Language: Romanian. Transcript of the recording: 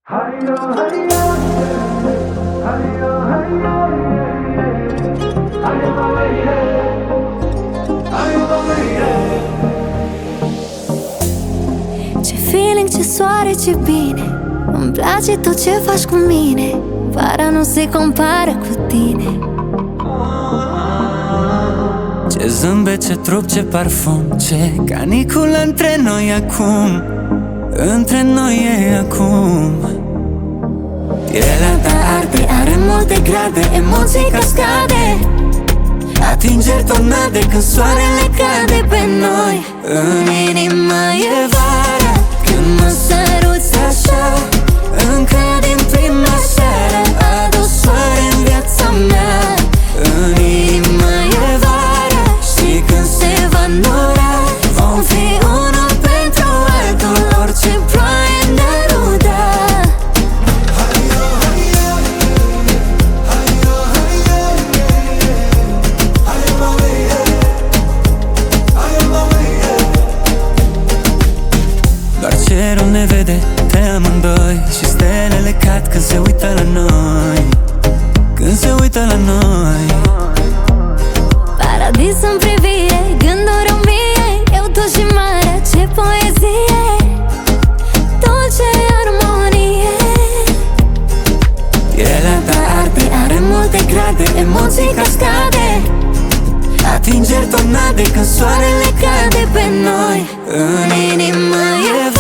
Ce feeling, ce soare, ce bine. Îmi place tot ce faci cu mine. Vara nu se compară cu tine. Ce zâmbet, ce trup, ce parfum, ce caniculă între noi acum. Între noi e acum. Pielea ta arde, are multe grade, emoții cascade, atingeri tornade când soarele cade pe noi. În inimă e vara când mă săruți așa. Încă din prima seară adus soare în viața mea. În inimă e vara și când se va nora vom fi unul pentru altul, orice ploaie ne-ar uda. Doar cerul ne vede pe amândoi și stelele cad când se uită la noi. Când se uită la noi. Paradis în privire, gânduri în mie. Eu, tu și marea, ce poezie. Dulce armonie. Pielea ta arde, are multe grade, emoții cascade, atingeri tornade când soarele cade pe noi. În inimă e